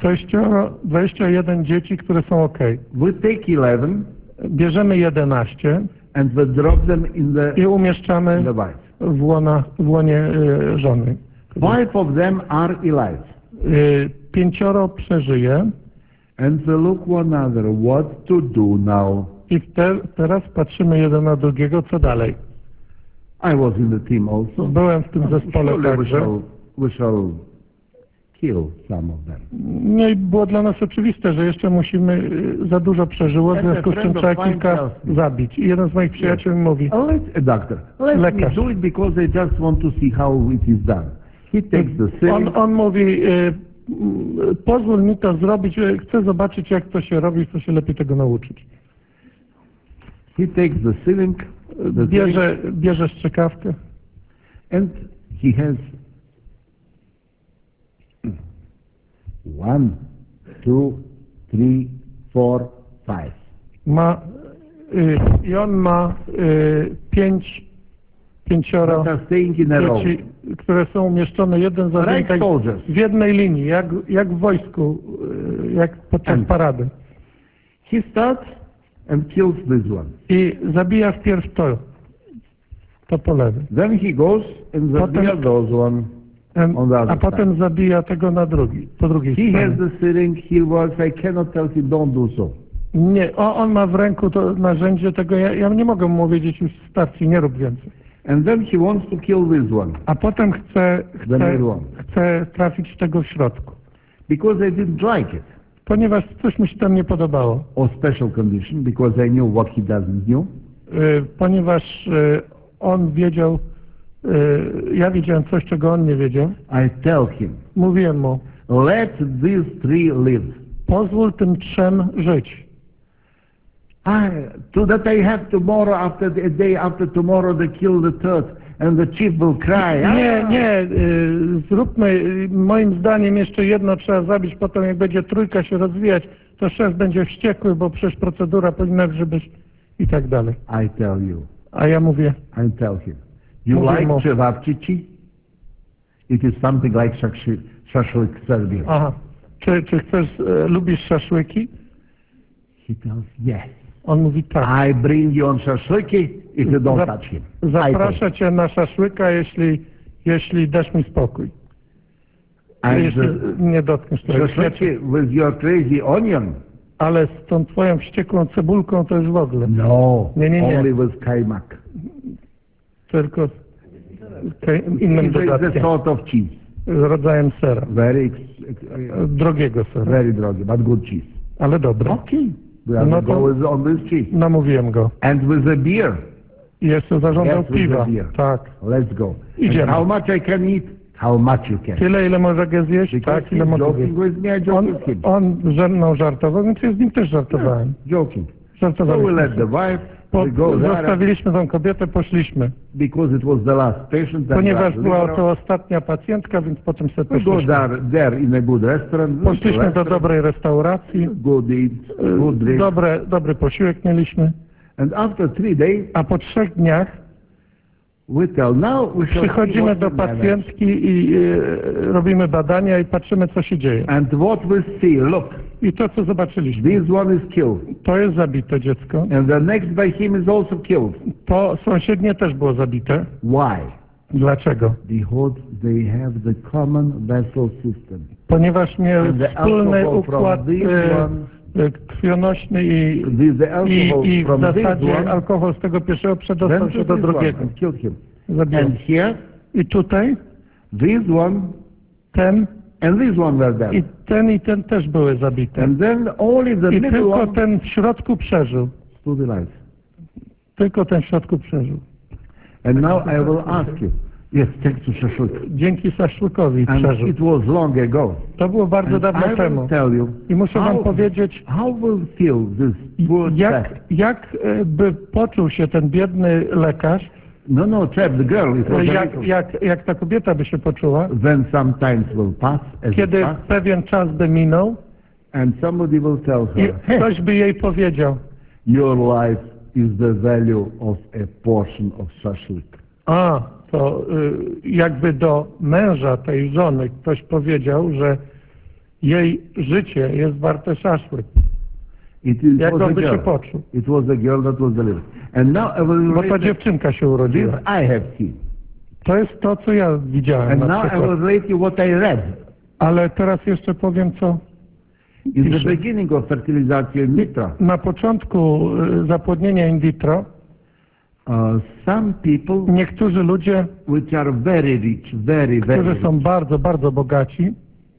21 dzieci, które są ok. We take 11 Bierzemy 11 and we drop them in the i umieszczamy wife. w łonie żony. 5 of them are alive. 5 przeżyje And we look one another, what to do now? i teraz patrzymy jeden na drugiego, co dalej. I was in the team also. Byłem w tym zespole Surely także. we shall kill some of them. No i było dla nas oczywiste, że jeszcze musimy, za dużo przeżyło, w związku z czym trzeba kilka zabić. I jeden z moich przyjaciół mi mówi, Doctor, let me Lekarz. do it because I just want to see how it is done. He takes the syringe. on mówi, pozwól mi to zrobić, chcę zobaczyć, jak to się robi, chcę się lepiej tego nauczyć. He takes the syringe, Bierze strzykawkę and he has 1, 2, 3, 4, 5. i on ma 5 That are staying in a row. dzieci, które są umieszczone jeden za drugim, Like tak soldiers. w jednej linii, jak w wojsku, jak podczas And- parady. He starts and kills this one. I zabija wpierw to po lewej. Then he goes and Potem- zabija those one. On the other A potem side. zabija tego po drugiej He has stronie. the syringe, he works, I cannot tell him don't do so. Nie, on ma w ręku to narzędzie tego, ja nie mogę mu powiedzieć już starczy, nie rób więcej. And then he wants to kill this one. A potem chce trafić tego w środku. Because I didn't like it. Ponieważ coś mi się tam nie podobało. Or special condition, because I knew what he doesn't know. Ponieważ on wiedział, ja wiedziałem coś, czego on nie wiedział. I tell him, Mówiłem mu, let these 3 live. pozwól tym 3 żyć. To that I have tomorrow, after the day after tomorrow, they kill the third, and the chief will cry. Nie, zróbmy, moim zdaniem jeszcze jedno trzeba zabić, potem jak będzie 3 się rozwijać, to szef będzie wściekły, bo przecież procedura powinna być i tak dalej. I tell you, A ja mówię, I tell him, you Mówię like mu- cevapcici? It is something like shashlik Serbian. aha, czy chcesz, lubisz szaszłyki? He tells, yes. On mówi tak. I bring you on shashliki if you don't touch him. Zaproszę cię na szaszłyka, jeśli dasz mi spokój. Jeśli nie dotkniesz tego Shashliki świeczki. with your crazy onion? Ale z tą twoją wściekłą cebulką to już w ogóle. No, Nie. only with kaimak. Tylko innym It's the dodatkiem, sort of cheese. rodzajem sera. Very, Drogiego sera, very drogi, but good cheese. ale dobry. Okay. We have No to to- go with, on this cheese. Namówiłem go. And with the beer. I jeszcze zażądał Yes, with piwa. the beer. Tak. Let's go. Idziemy. And how much I can eat? How much you can. Tyle, ile mogę zjeść? Because Tak, ile he's mogę joking zjeść. with me, I joke with him. On ze mną żartował, więc ja z nim też żartowałem. Joking. So we Żartowaliśmy. let the wife, we go there, Zostawiliśmy tą kobietę, poszliśmy. because it was the last patient. and Ponieważ the była liberal. to ostatnia pacjentka, więc potem sobie We go poszliśmy. there in a good restaurant. Poszliśmy do dobrej restauracji, Good eat, good drink. dobry posiłek mieliśmy, And after 3 days, a po 3 dniach we tell now we shall see przychodzimy what do we manage. pacjentki i robimy badania i patrzymy, co się dzieje. And what we see, look, I to, co zobaczyliśmy, this one is killed. to jest zabite dziecko. And the next by him is also killed. To sąsiednie też było zabite. Why? Dlaczego? Because they have the common vessel system. Ponieważ miał And the wspólny alcohol from układ this one- krwionośny i The alcohol w from this zasadzie one alkohol z tego pierwszego przedostał went się to do this one drugiego. and killed him. zabiło. And here, I tutaj this one ten and this one were dead. i ten też były zabite. And then only the I middle tylko one ten w środku przeżył. stood alive. Tylko ten w środku przeżył. And now I will ask you. Yes, thanks to Shashuk. Dzięki Szaszłykowi And przeżył. it was long ago. To było bardzo And dawno I will temu. tell you I muszę wam powiedzieć, how will feel this poor chap. jak by poczuł się ten biedny lekarz, No, chap, the girl. It was jak ta kobieta by się poczuła, then sometimes will pass as kiedy it pass, pewien czas by minął and somebody will tell i her, hey, ktoś by jej powiedział, your life is the value of a portion of shashlik. to jakby do męża tej żony ktoś powiedział, że jej życie jest warte szaszłyk. Jak on by się poczuł? It was the girl that was delivered. And now I will Bo ta relate dziewczynka się this urodziła. I have seen. To jest to, co ja widziałem And na now I przykład. will relate you what I read. Ale teraz jeszcze powiem, co In the pisze. beginning of fertilization in vitro, Na początku zapłodnienia in vitro some people niektórzy ludzie, which are very rich, very którzy rich, są bardzo, bardzo bogaci.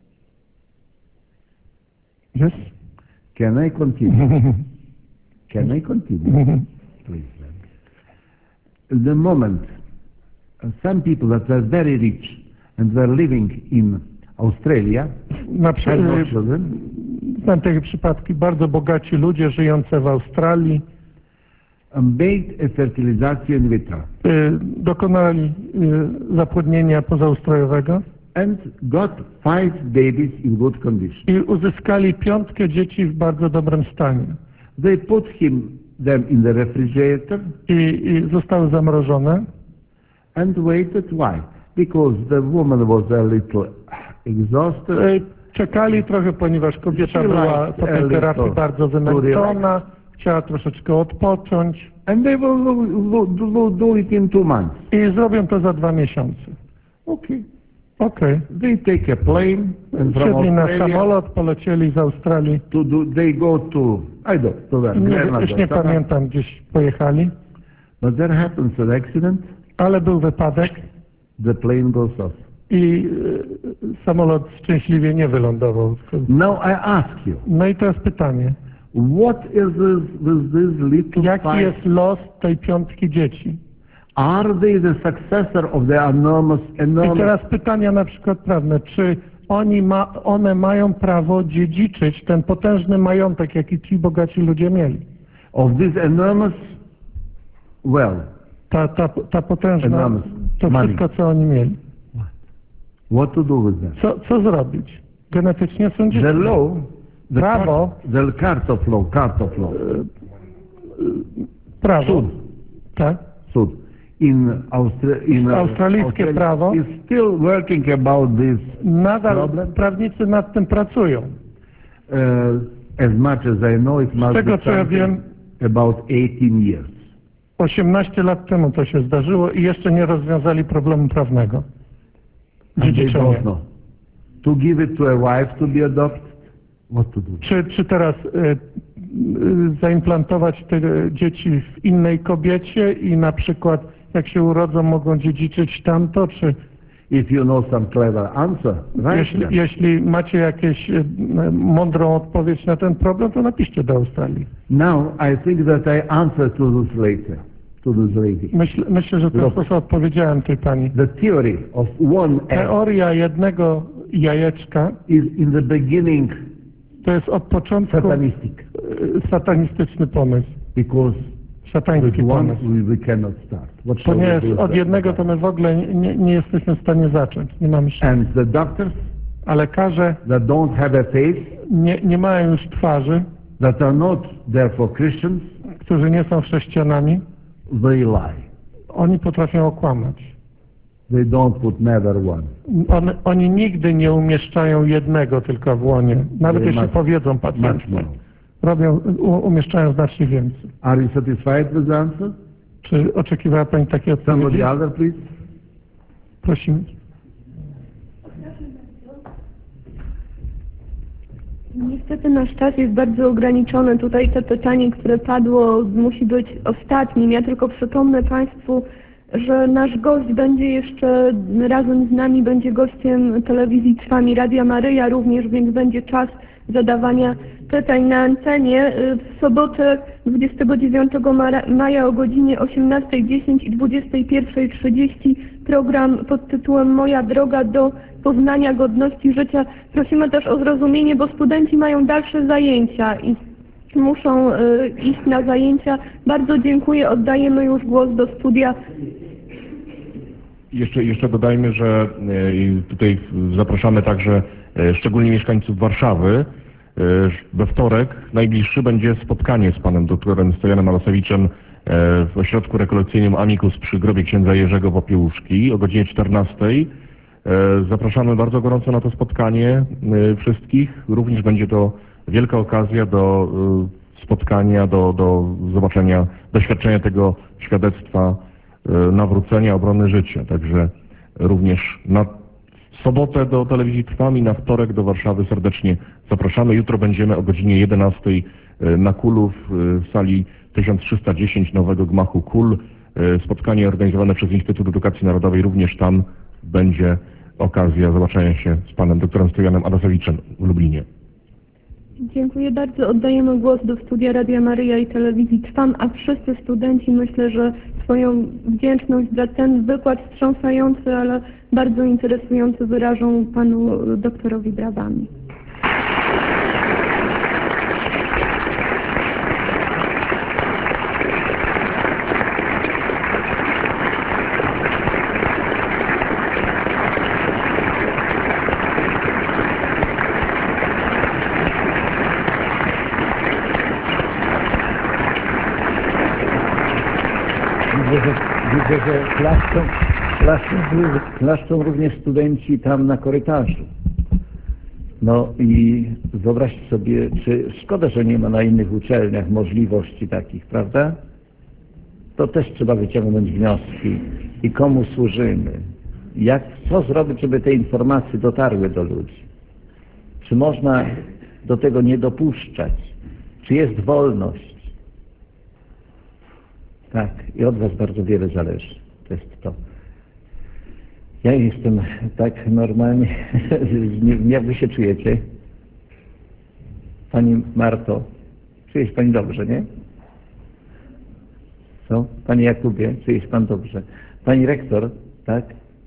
Yes? Can I continue? Can I continue? Please. The moment some people that were very rich and were living in Australia Na had no przykład children, znam takie przypadki, bardzo bogaci ludzie żyjący w Australii made a fertilization in vitro dokonali zapłodnienia pozaustrojowego and got 5 babies in good condition. i uzyskali 5 dzieci w bardzo dobrym stanie. They put them in the refrigerator I zostały zamrożone. and waited. Why? Because the woman was a little exhausted. Czekali trochę, ponieważ kobieta była po tej terapii bardzo wymęczona, chciała troszeczkę odpocząć And they will do it in 2 months. i zrobią to za 2 miesiące. Okay. Okej. They take a plane and from Wsiedli na Australia samolot, polecieli z Australii. they go to, I don't know, to where, Grenada, Już nie somewhere. pamiętam, gdzieś pojechali, But there happens an accident, ale był wypadek the plane goes off. i samolot szczęśliwie nie wylądował. Now I ask you, No i teraz pytanie, what is this little jaki five? jest los tej 5 dzieci? Are they the successor of the enormous I teraz pytania na przykład prawne, czy one mają prawo dziedziczyć ten potężny majątek, jaki ci bogaci ludzie mieli? of this enormous wealth? Ta potężna, Enormous to money. wszystko, co oni mieli. What to do with that? Co zrobić? Genetycznie są dzieci. The law, Prawo, the cart of law, prawo, Sud. tak? Sud. In Australijskie Australia prawo is still working about this nadal problem. prawnicy nad tym pracują. As much as I know, it must tego, be co ja something wiem, about 18 years. 18 lat temu to się zdarzyło i jeszcze nie rozwiązali problemu prawnego. And they Dziedziczenia. don't know. To give it to a wife to be adopted, what to do? Czy teraz zaimplantować te dzieci w innej kobiecie i na przykład jak się urodzą mogą dziedziczyć tamto, czy If you know some clever answer, right? jeśli macie jakąś mądrą odpowiedź na ten problem, to napiszcie do Australii. Now I think that I answer to this lady. Myślę, że w ten Look. sposób odpowiedziałem tej pani. The theory of one egg Teoria jednego jajeczka is in the beginning to jest od początku satanistic, satanistyczny pomysł, because szatański with one pomysł. we cannot start. What shall we Ponieważ do with od that? jednego to my w ogóle nie jesteśmy w stanie zacząć, nie mamy szans. And the doctors A lekarze that don't have a faith, nie mają już twarzy, that are not therefore Christians, którzy nie są chrześcijanami, they lie. oni potrafią okłamać. They don't put neither one. Oni nigdy nie umieszczają jednego tylko w łonie. Nawet They jeśli must- powiedzą Much pacjentce. more. Umieszczają znacznie więcej. Are you satisfied with the answer? Czy oczekiwała Pani takiej odpowiedzi? Somebody other, please? Prosimy. Niestety nasz czas jest bardzo ograniczony. Tutaj to pytanie, które padło, musi być ostatnim. Ja tylko przypomnę Państwu że nasz gość będzie jeszcze razem z nami, będzie gościem telewizji Trwami Radia Maryja również, więc będzie czas zadawania pytań na antenie. W sobotę 29 maja o godzinie 18:10 i 21:30 program pod tytułem Moja droga do poznania godności życia. Prosimy też o zrozumienie, bo studenci mają dalsze zajęcia i muszą iść na zajęcia. Bardzo dziękuję, oddajemy już głos do studia. Jeszcze dodajmy, że tutaj zapraszamy także szczególnie mieszkańców Warszawy. We wtorek najbliższy będzie spotkanie z panem doktorem Stojanem Arasewiczem w ośrodku rekolekcyjnym Amicus przy grobie księdza Jerzego Popiełuszki o godzinie 14:00. Zapraszamy bardzo gorąco na to spotkanie wszystkich. Również będzie to wielka okazja do spotkania, do zobaczenia, doświadczenia tego świadectwa nawrócenia, obrony życia. Także również na sobotę do telewizji Trwami, na wtorek do Warszawy serdecznie zapraszamy. Jutro będziemy o godzinie 11:00 na Kulu w sali 1310 nowego gmachu KUL. Spotkanie organizowane przez Instytut Edukacji Narodowej. Również tam będzie okazja zobaczenia się z panem doktorem Stojanem Arasewiczem w Lublinie. Dziękuję bardzo. Oddajemy głos do studia Radia Maryja i telewizji Trwam, a wszyscy studenci myślę, że swoją wdzięczność za ten wykład wstrząsający, ale bardzo interesujący wyrażą panu doktorowi brawami. Widzę, że klaszczą również studenci tam na korytarzu. No i wyobraźcie sobie, czy szkoda, że nie ma na innych uczelniach możliwości takich, prawda? To też trzeba wyciągnąć wnioski i komu służymy. Co zrobić, żeby te informacje dotarły do ludzi? Czy można do tego nie dopuszczać? Czy jest wolność? Tak, i od was bardzo wiele zależy. To jest to. Ja jestem tak normalnie, jak wy się czujecie? Pani Marto, czuje się pani dobrze, nie? Co? Panie Jakubie, czuje się pan dobrze? Pani rektor, tak?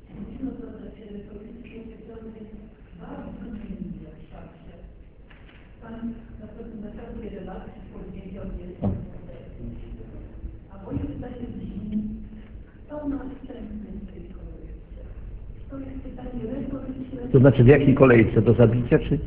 O. To znaczy w jakiej kolejce? Do zabicia czy?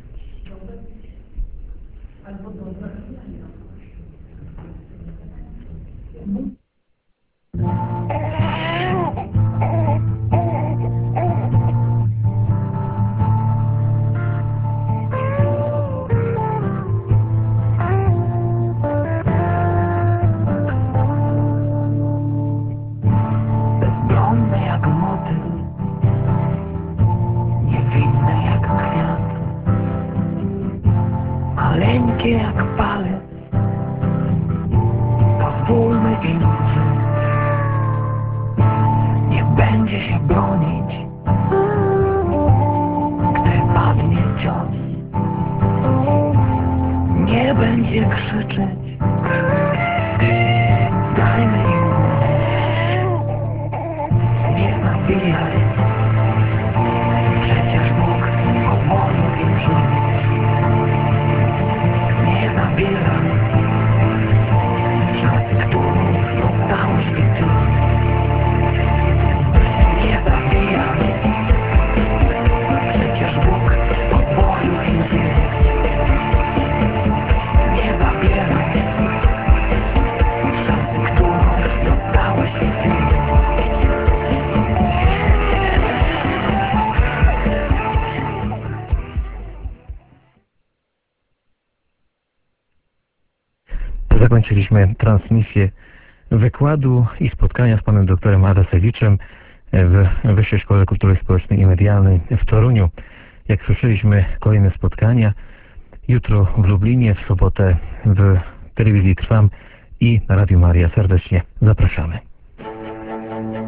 Bezbronny jak motyl, niewinny jak kwiat, maleńkie jak palec. Pozwólmy im żyć, nie będzie się bronić, gdy padnie cios. Nie będzie krzyczeć, dajmy im mówić, nie zabijaj. Przecież Bóg pozwolił im żyć. Nie zabieraj szansy, którą dostałeś i ty. Nie zabijaj. Przecież Bóg pozwolił im żyć. Nie zabieraj szansy, którą dostałeś i ty. Zakończyliśmy transmisję wykładu i spotkania z panem doktorem Arasewiczem w Wyższej Szkole Kultury Społecznej i Medialnej w Toruniu. Jak słyszeliśmy, kolejne spotkania jutro w Lublinie, w sobotę w telewizji Trwam i na Radiu Maria. Serdecznie zapraszamy.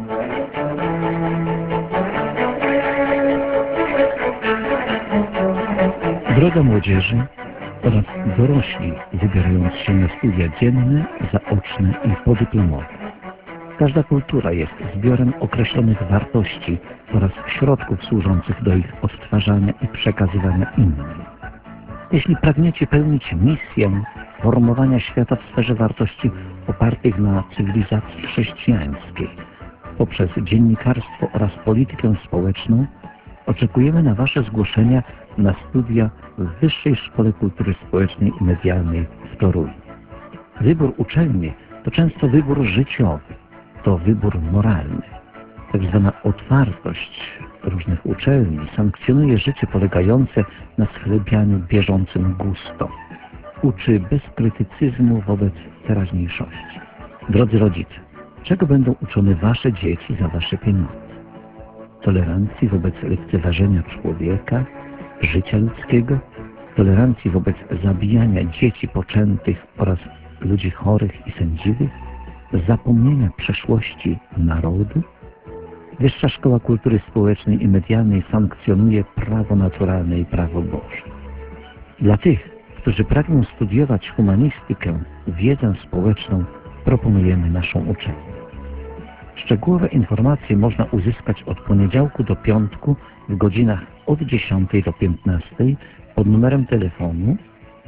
Droga młodzieży oraz dorośli wybierając się na studia dzienne, zaoczne i podyplomowe. Każda kultura jest zbiorem określonych wartości oraz środków służących do ich odtwarzania i przekazywania innym. Jeśli pragniecie pełnić misję formowania świata w sferze wartości opartych na cywilizacji chrześcijańskiej poprzez dziennikarstwo oraz politykę społeczną, oczekujemy na Wasze zgłoszenia na studia w Wyższej Szkole Kultury Społecznej i Medialnej w Toruniu. Wybór uczelni to często wybór życiowy, to wybór moralny. Tak zwana otwartość różnych uczelni sankcjonuje życie polegające na schlebianiu bieżącym gusto. Uczy bez krytycyzmu wobec teraźniejszości. Drodzy rodzice, czego będą uczone Wasze dzieci za Wasze pieniądze? Tolerancji wobec lekceważenia człowieka, życia ludzkiego, tolerancji wobec zabijania dzieci poczętych oraz ludzi chorych i sędziwych, zapomnienia przeszłości narodu. Wyższa Szkoła Kultury Społecznej i Medialnej sankcjonuje prawo naturalne i prawo Boże. Dla tych, którzy pragną studiować humanistykę, wiedzę społeczną, proponujemy naszą uczelnię. Szczegółowe informacje można uzyskać od poniedziałku do piątku w godzinach od 10 do 15 pod numerem telefonu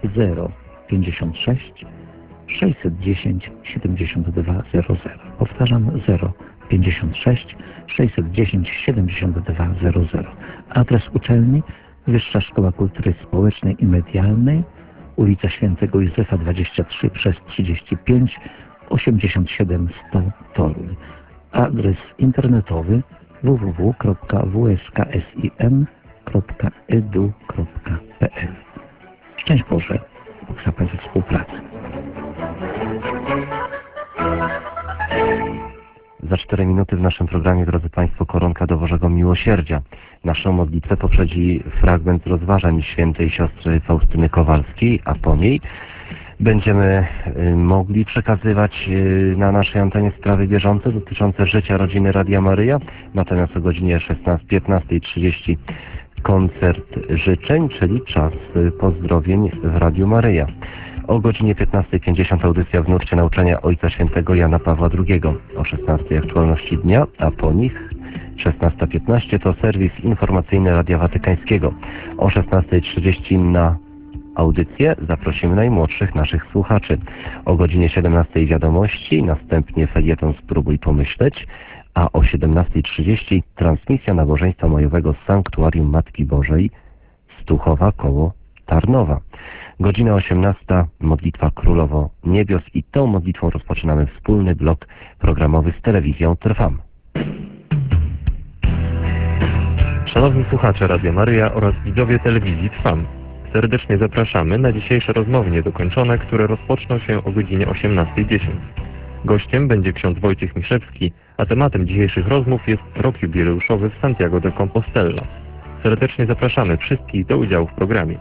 056 610 7200. Powtarzam 056 610 7200. Adres uczelni Wyższa Szkoła Kultury Społecznej i Medialnej, ulica Świętego Józefa 23 przez 35 87100 Toruń. Adres internetowy www.wsksim.edu.pl. Szczęść Boże, Bóg zapewni współpracę. Za 4 minuty w naszym programie, drodzy Państwo, koronka do Bożego Miłosierdzia. Naszą modlitwę poprzedzi fragment z rozważań świętej siostry Faustyny Kowalskiej, a po niej będziemy mogli przekazywać na naszej antenie sprawy bieżące dotyczące życia rodziny Radia Maryja. Natomiast o godzinie 15:30 koncert życzeń, czyli czas pozdrowień w Radiu Maryja. O godzinie 15:50 audycja w nurcie nauczania Ojca Świętego Jana Pawła II. O 16:00 aktualności dnia, a po nich 16:15 to serwis informacyjny Radia Watykańskiego. O 16:30 na audycję zaprosimy najmłodszych naszych słuchaczy. O godzinie 17:00 wiadomości, następnie felieton Spróbuj pomyśleć, a o 17:30 transmisja nabożeństwa majowego z Sanktuarium Matki Bożej Stuchowa koło Tarnowa. Godzina 18:00 modlitwa Królowo Niebios i tą modlitwą rozpoczynamy wspólny blok programowy z telewizją Trwam. Szanowni słuchacze Radia Maryja oraz widzowie telewizji Trwam. Serdecznie zapraszamy na dzisiejsze rozmowy niedokończone, które rozpoczną się o godzinie 18:10. Gościem będzie ksiądz Wojciech Miszewski, a tematem dzisiejszych rozmów jest rok jubileuszowy w Santiago de Compostela. Serdecznie zapraszamy wszystkich do udziału w programie.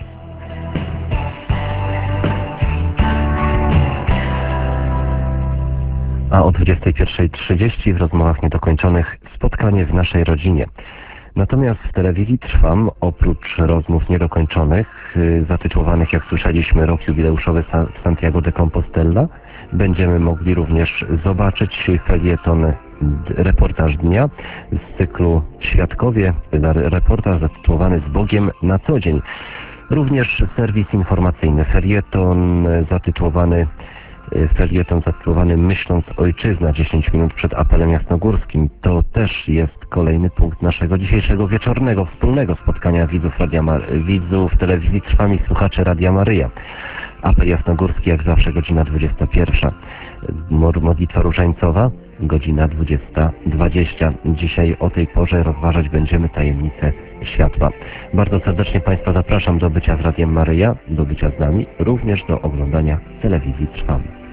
A o 21:30 w rozmowach niedokończonych spotkanie w naszej rodzinie. Natomiast w telewizji Trwam, oprócz rozmów niedokończonych, zatytułowanych, jak słyszeliśmy, rok jubileuszowy w Santiago de Compostela, będziemy mogli również zobaczyć felieton Reportaż Dnia z cyklu Świadkowie, reportaż zatytułowany Z Bogiem na co dzień. Również serwis informacyjny, felieton zatytułowany Myśląc Ojczyzna, 10 minut przed apelem jasnogórskim. To też jest kolejny punkt naszego dzisiejszego wieczornego, wspólnego spotkania widzów telewizji Trwam i słuchaczy Radia Maryja. Apel jasnogórski jak zawsze godzina 21. Modlitwa różańcowa godzina 20:20. Dzisiaj o tej porze rozważać będziemy tajemnicę światła. Bardzo serdecznie Państwa zapraszam do bycia z Radiem Maryja, do bycia z nami, również do oglądania telewizji Trwam.